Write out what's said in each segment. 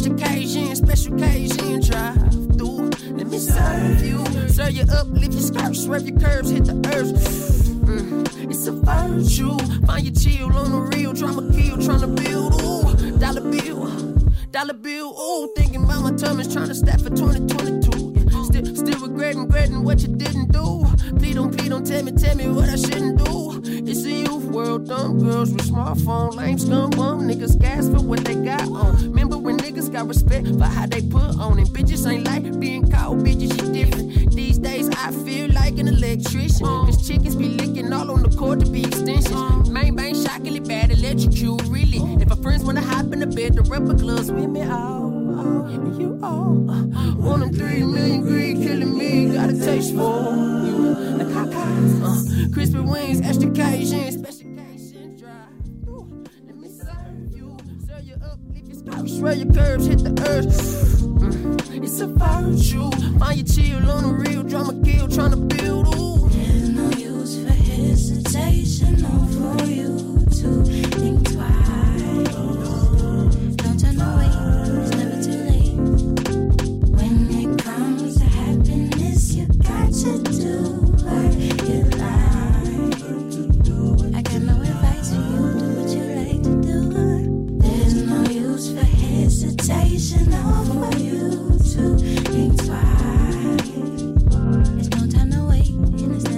extra Cajun, special Cajun drive through. Let me serve you. Serve you up, lift your skirt, swerve your curves, hit the earth. It's a virtue. Find your chill on the real, drama kill, tryna build. Ooh, dollar bill. Ooh, thinking about my tummies, tryna stack for 2022. Yeah. Still regretting what you didn't do. Please don't tell me what I shouldn't do. It's a youth world, dumb girls with smartphone, lame scum bum niggas gas for what they got on. Remember when niggas got respect for how they put on it? Bitches ain't like being called bitches, you different. These days I feel like an electrician, cause chickens be licking all on the cord to be extensions. Main bang shockingly bad, electrocute, really. If my friends wanna hop in the bed, the rubber gloves with me, you all. 1 in 3 million greed killing me, got a taste for you. Like crispy wings, extra Cajun, special Cajun drive. Ooh, let me serve you up, lift your skirt, swear your curves, hit the earth. It's a virtue. Find your chill on the real, drama kill, tryna build. Ooh. There's no use for hesitation, no for you to think twice. Don't turn away, it's never too late. When it comes to happiness, you got to do what you like. I got no advice for you, do what you like to do. There's no use for hesitation, no for you to think twice. There's no time to wait, and it's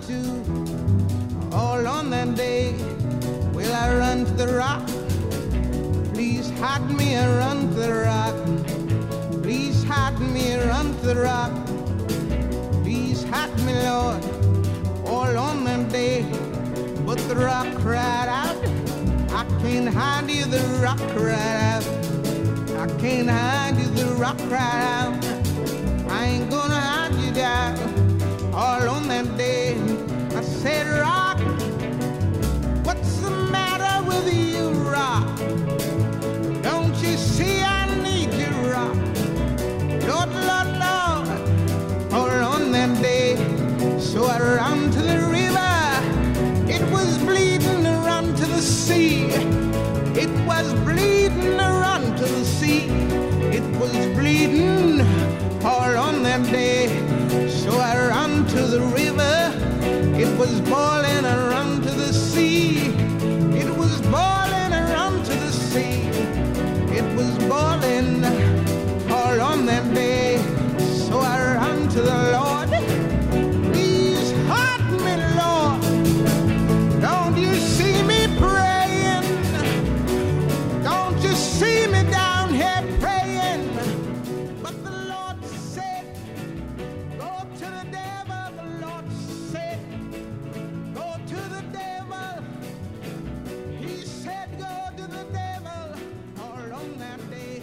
to. All on that day, will I run to the rock? Please hide me and run to the rock. Please hide me and run to the rock. Please hide me, Lord, all on that day. But the rock cried out, I can't hide you, the rock cried out. I can't hide you, the rock cried out. I ain't gonna hide you down. All on that day, I said, rock, what's the matter with you, rock? Don't you see I need you, rock? Lord, Lord, Lord, all on that day. So I ran to the river, it was bleeding to run to the sea. It was bleeding to run to the sea. It was bleeding all on that day. So I ran to the river, it was boiling, I ran to the sea. It was boiling, I ran to the sea. It was boiling all on that day. So I ran to the Lord. Please hide me, Lord. Don't you see me praying? Don't you see me down here praying? But the Lord said, go to the devil. The Lord said, go to the devil. He said, go to the devil. All on that day.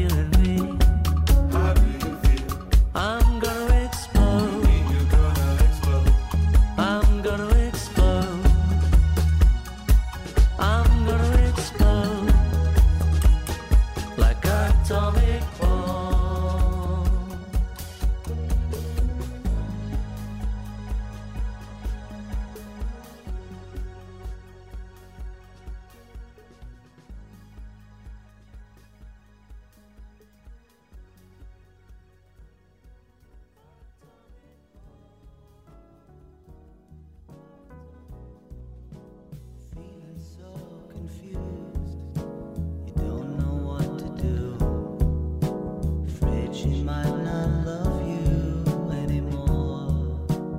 feeling me? How do you feel? I'm gonna explode. You're gonna explode. I'm gonna explode. I'm gonna explode like atomic bomb. Feeling so confused, you don't know what to do. Afraid she might not love you anymore.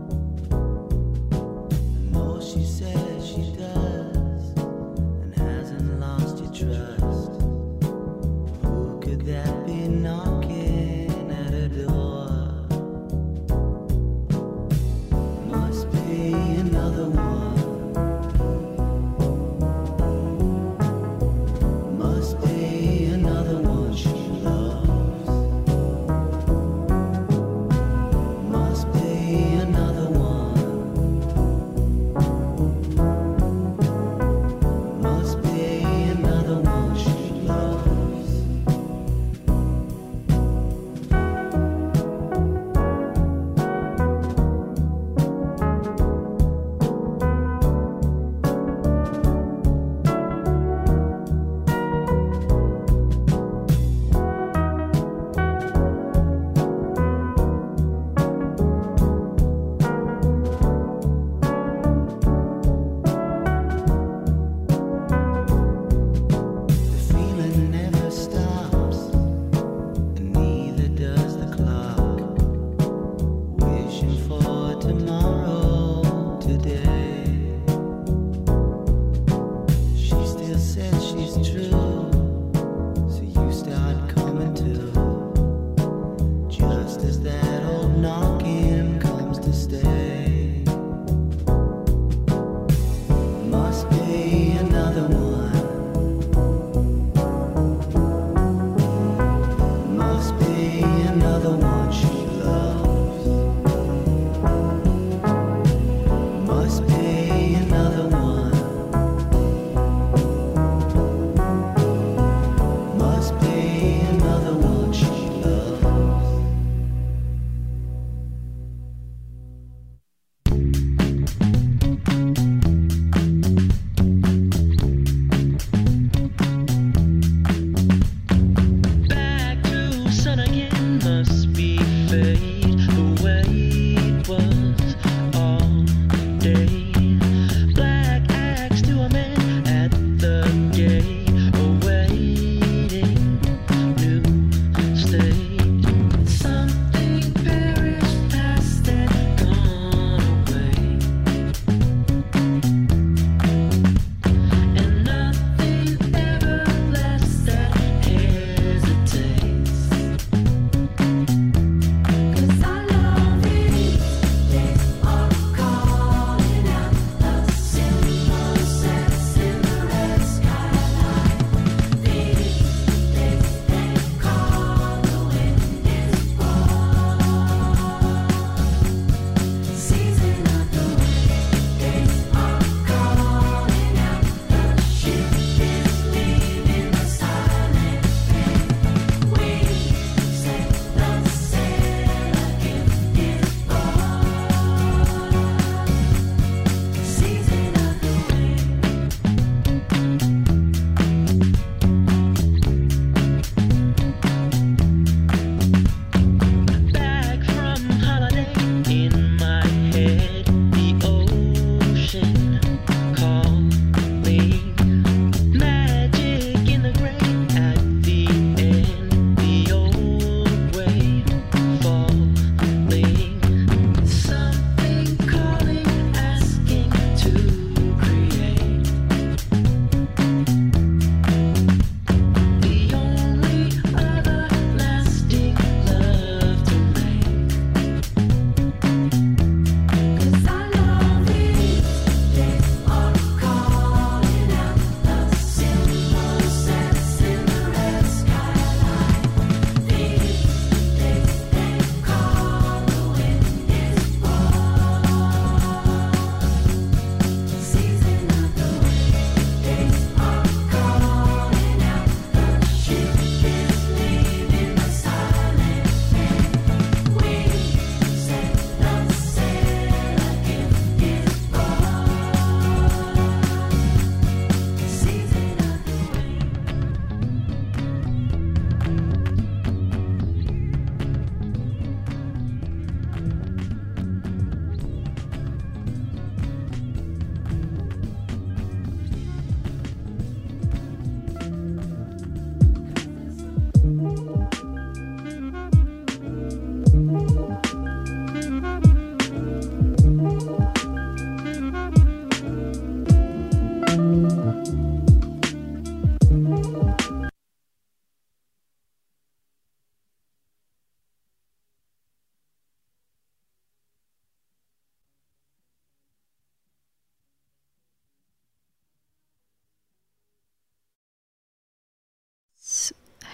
I know she says she does and hasn't lost your trust. Who could that be knocking at her door? Must be another one. Must be another one she loves.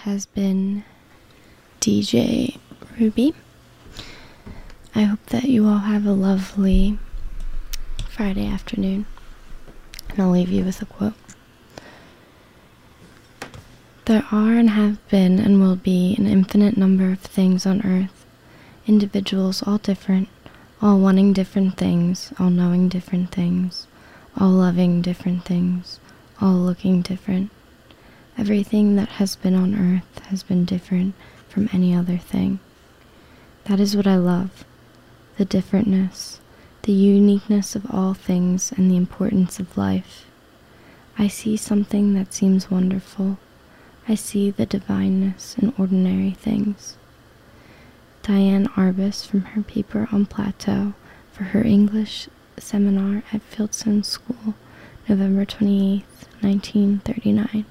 has been DJ Ruby. I hope that you all have a lovely Friday afternoon. And I'll leave you with a quote. There are and have been and will be an infinite number of things on earth, individuals all different, all wanting different things, all knowing different things, all loving different things, all looking different. Everything that has been on earth has been different from any other thing. That is what I love, the differentness, the uniqueness of all things and the importance of life. I see something that seems wonderful. I see the divineness in ordinary things. Diane Arbus from her paper on Plateau for her English seminar at Fieldstone School, November 28, 1939.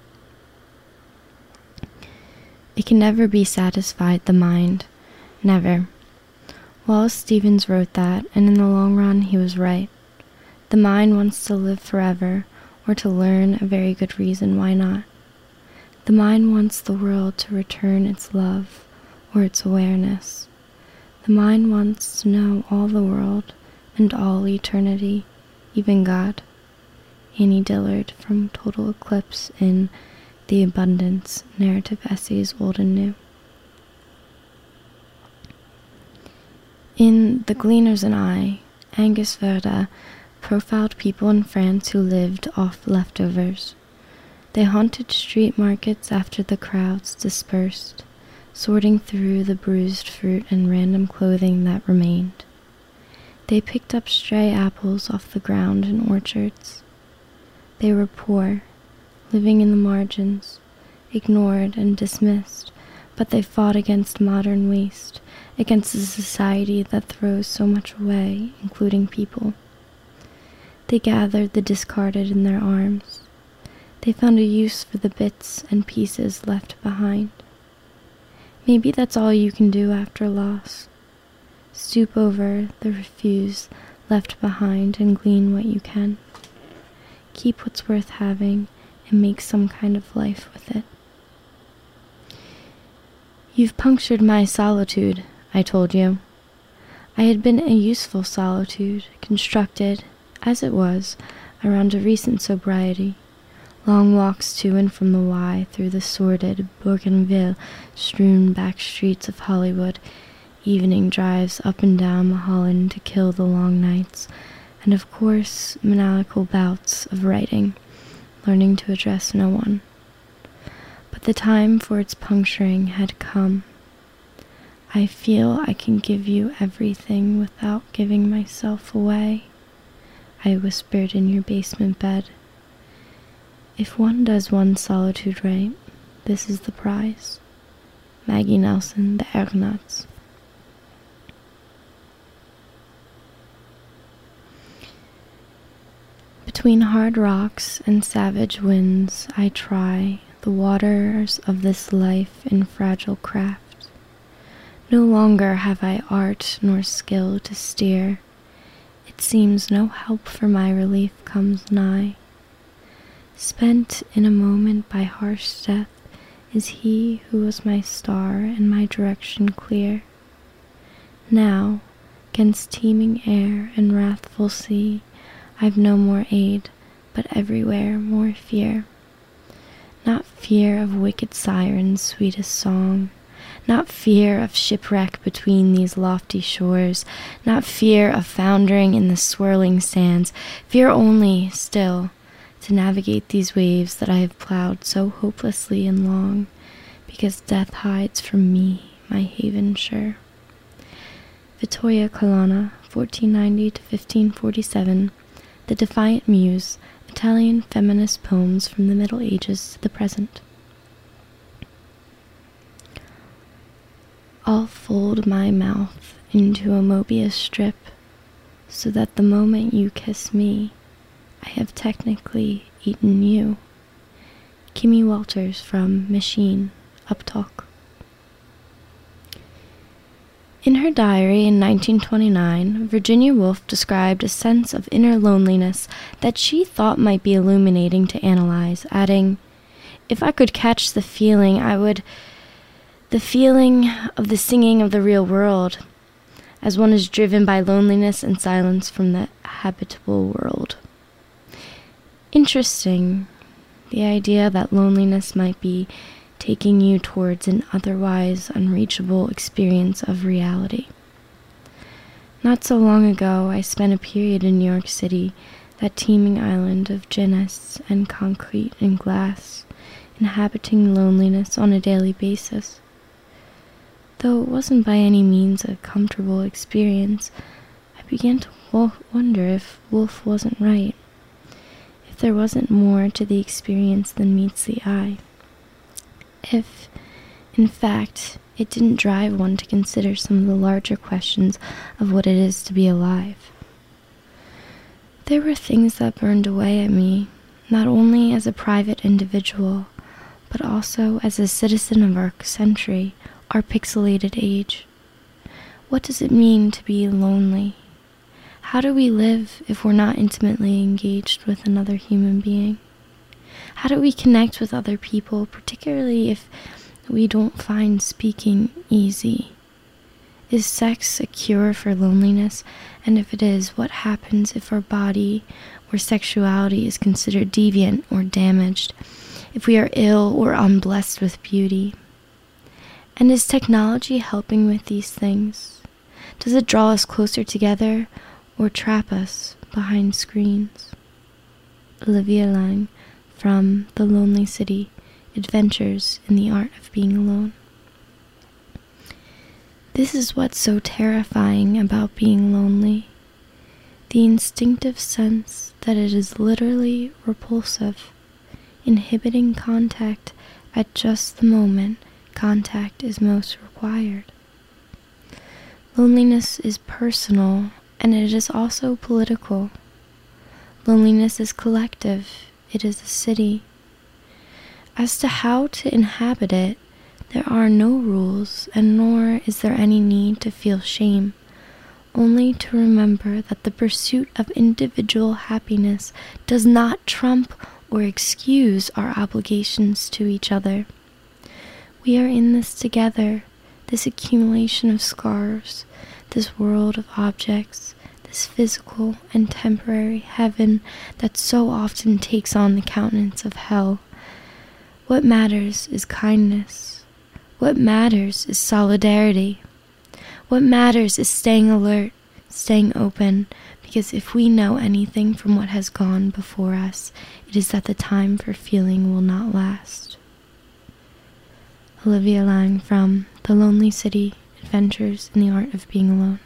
It can never be satisfied, the mind. Never. Wallace Stevens wrote that, and in the long run he was right. The mind wants to live forever, or to learn a very good reason why not. The mind wants the world to return its love, or its awareness. The mind wants to know all the world, and all eternity, even God. Annie Dillard from Total Eclipse in The Abundance, Narrative Essays Old and New. In The Gleaners and I, Angus Verda profiled people in France who lived off leftovers. They haunted street markets after the crowds dispersed, sorting through the bruised fruit and random clothing that remained. They picked up stray apples off the ground in orchards. They were poor, living in the margins, ignored and dismissed, but they fought against modern waste, against a society that throws so much away, including people. They gathered the discarded in their arms. They found a use for the bits and pieces left behind. Maybe that's all you can do after loss. Stoop over the refuse left behind and glean what you can. Keep what's worth having and make some kind of life with it. You've punctured my solitude, I told you. I had been a useful solitude, constructed, as it was, around a recent sobriety. Long walks to and from the Y through the sordid Bougainville-strewn back streets of Hollywood, evening drives up and down Mulholland to kill the long nights, and of course maniacal bouts of writing, learning to address no one. But the time for its puncturing had come. I feel I can give you everything without giving myself away, I whispered in your basement bed. If one does one's solitude right, this is the prize. Maggie Nelson, The Argonauts. Between hard rocks and savage winds, I try the waters of this life in fragile craft. No longer have I art nor skill to steer. It seems no help for my relief comes nigh. Spent in a moment by harsh death is he who was my star and my direction clear. Now, 'gainst teeming air and wrathful sea, I've no more aid, but everywhere more fear. Not fear of wicked sirens' sweetest song, not fear of shipwreck between these lofty shores, not fear of foundering in the swirling sands, fear only, still, to navigate these waves that I have plowed so hopelessly and long, because death hides from me my haven sure. Vittoria Colonna, 1490 to 1547, The Defiant Muse, Italian feminist poems from the Middle Ages to the present. I'll fold my mouth into a Mobius strip, so that the moment you kiss me, I have technically eaten you. Kimmy Walters from Machine, Uptalk. In her diary in 1929, Virginia Woolf described a sense of inner loneliness that she thought might be illuminating to analyze, adding, if I could catch the feeling, the feeling of the singing of the real world, as one is driven by loneliness and silence from the habitable world. Interesting, the idea that loneliness might be taking you towards an otherwise unreachable experience of reality. Not so long ago, I spent a period in New York City, that teeming island of gymnasts and concrete and glass, inhabiting loneliness on a daily basis. Though it wasn't by any means a comfortable experience, I began to wonder if Woolf wasn't right, if there wasn't more to the experience than meets the eye, if, in fact, it didn't drive one to consider some of the larger questions of what it is to be alive. There were things that burned away at me, not only as a private individual, but also as a citizen of our century, our pixelated age. What does it mean to be lonely? How do we live if we're not intimately engaged with another human being? How do we connect with other people, particularly if we don't find speaking easy? Is sex a cure for loneliness? And if it is, what happens if our body or sexuality is considered deviant or damaged? If we are ill or unblessed with beauty? And is technology helping with these things? Does it draw us closer together or trap us behind screens? Olivia Laing from The Lonely City, Adventures in the Art of Being Alone. This is what's so terrifying about being lonely, the instinctive sense that it is literally repulsive, inhibiting contact at just the moment contact is most required. Loneliness is personal, and it is also political. Loneliness is collective, it is a city. As to how to inhabit it, there are no rules, and nor is there any need to feel shame, only to remember that the pursuit of individual happiness does not trump or excuse our obligations to each other. We are in this together, this accumulation of scars, this world of objects, this physical and temporary heaven that so often takes on the countenance of hell. What matters is kindness. What matters is solidarity. What matters is staying alert, staying open, because if we know anything from what has gone before us, it is that the time for feeling will not last. Olivia Laing from The Lonely City, Adventures in the Art of Being Alone.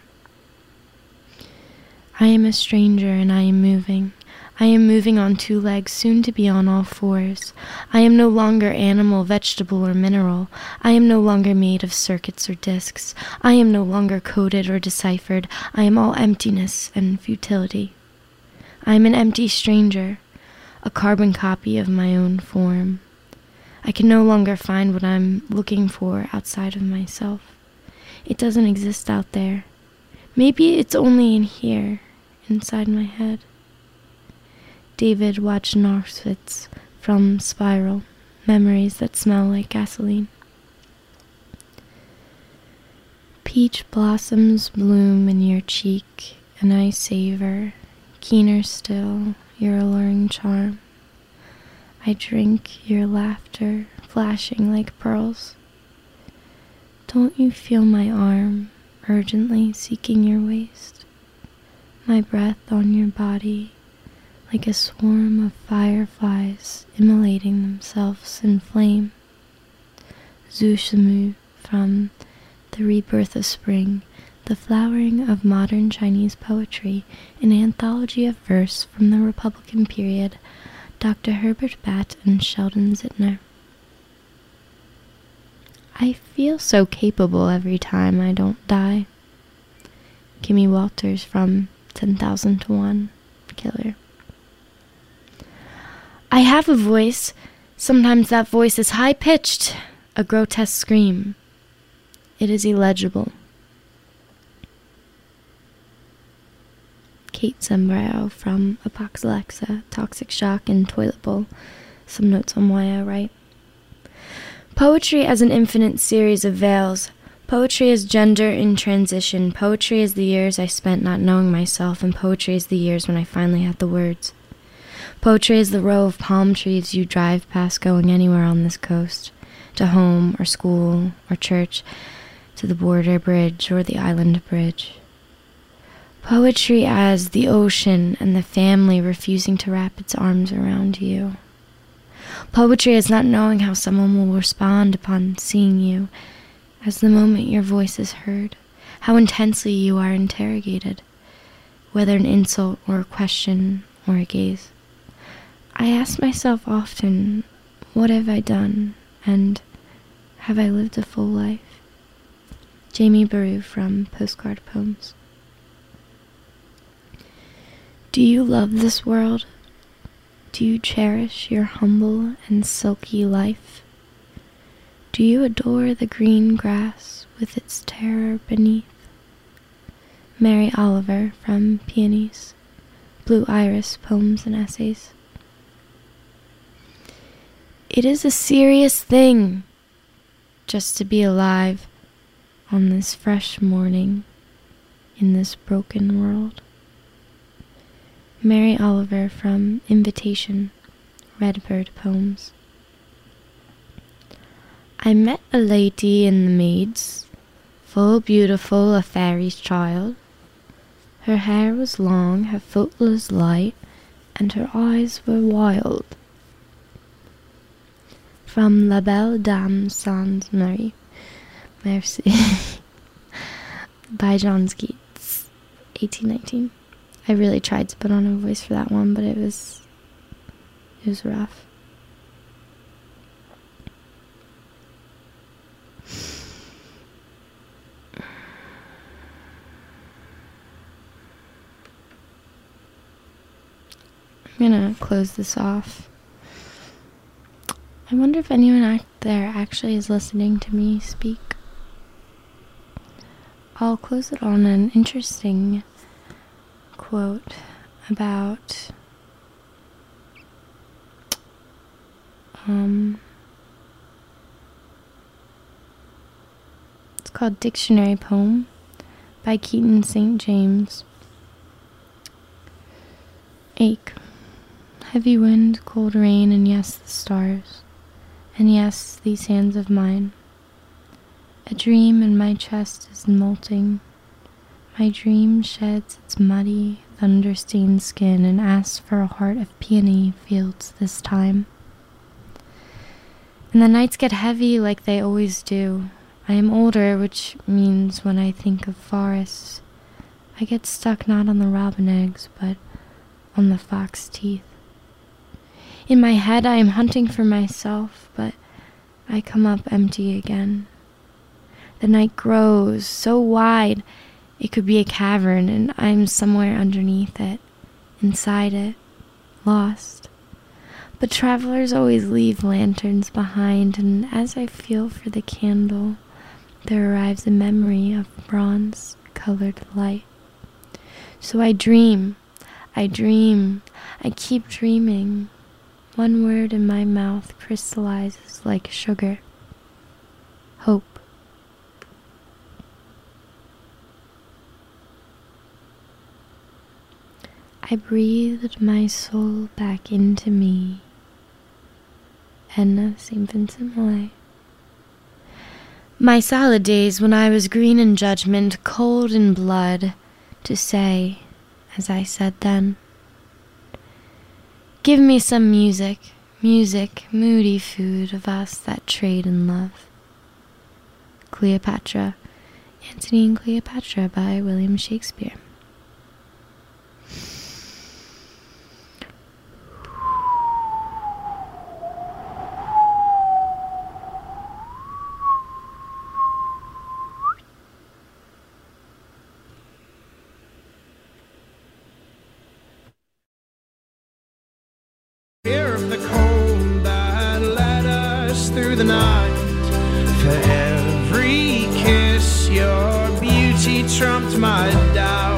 I am a stranger and I am moving. I am moving on two legs, soon to be on all fours. I am no longer animal, vegetable, or mineral. I am no longer made of circuits or discs. I am no longer coded or deciphered. I am all emptiness and futility. I am an empty stranger, a carbon copy of my own form. I can no longer find what I'm looking for outside of myself. It doesn't exist out there. Maybe it's only in here, inside my head. David Wojnarowicz from Spiral, Memories That Smell Like Gasoline. Peach blossoms bloom in your cheek, and I savor, keener still, your alluring charm. I drink your laughter, flashing like pearls. Don't you feel my arm urgently seeking your waist? My breath on your body, like a swarm of fireflies immolating themselves in flame. Zhu Shimu from The Rebirth of Spring, the flowering of modern Chinese poetry, an anthology of verse from the Republican period, Dr. Herbert Batt and Sheldon Zitner. I feel so capable every time I don't die. Kimmy Walters from 10,000 to 1 Killer. I have a voice. Sometimes that voice is high-pitched, a grotesque scream. It is illegible. Kate Sembrau from Apox Alexa, Toxic Shock, and Toilet Bowl. Some notes on why I write. Poetry as an infinite series of veils. Poetry is gender in transition. Poetry is the years I spent not knowing myself, and poetry is the years when I finally had the words. Poetry is the row of palm trees you drive past going anywhere on this coast, to home or school or church, to the border bridge or the island bridge. Poetry as the ocean and the family refusing to wrap its arms around you. Poetry is not knowing how someone will respond upon seeing you, as the moment your voice is heard, how intensely you are interrogated, whether an insult or a question or a gaze. I ask myself often, what have I done, and have I lived a full life? Jamie Baru from Postcard Poems. Do you love this world? Do you cherish your humble and silky life? Do you adore the green grass with its terror beneath? Mary Oliver from Peonies, Blue Iris Poems and Essays. It is a serious thing just to be alive on this fresh morning in this broken world. Mary Oliver from Invitation, Redbird Poems. I met a lady in the meads, full beautiful, a fairy's child. Her hair was long, her foot was light, and her eyes were wild. From La Belle Dame Sans Marie, Merci, by John Skeets, 1819. I really tried to put on a voice for that one, but it was rough. I'm gonna close this off. I wonder if anyone out there actually is listening to me speak. I'll close it on an interesting quote about it's called Dictionary Poem by Keaton St. James. Ache, heavy wind, cold rain, and yes, the stars, and yes, these hands of mine. A dream in my chest is molting. My dream sheds its muddy, thunder-stained skin and asks for a heart of peony fields this time. And the nights get heavy like they always do. I am older, which means when I think of forests, I get stuck not on the robin eggs, but on the fox teeth. In my head I am hunting for myself, but I come up empty again. The night grows so wide, it could be a cavern, and I'm somewhere underneath it, inside it, lost. But travelers always leave lanterns behind, and as I feel for the candle, there arrives a memory of bronze-colored light. So I dream, I keep dreaming. One word in my mouth crystallizes like sugar. Hope. I breathed my soul back into me. Edna St. Vincent Millay. My salad days when I was green in judgment, cold in blood, to say, as I said then, give me some music, moody food of us that trade in love. Cleopatra, Antony and Cleopatra by William Shakespeare. Fear of the cold that led us through the night. For every kiss, your beauty trumped my doubt.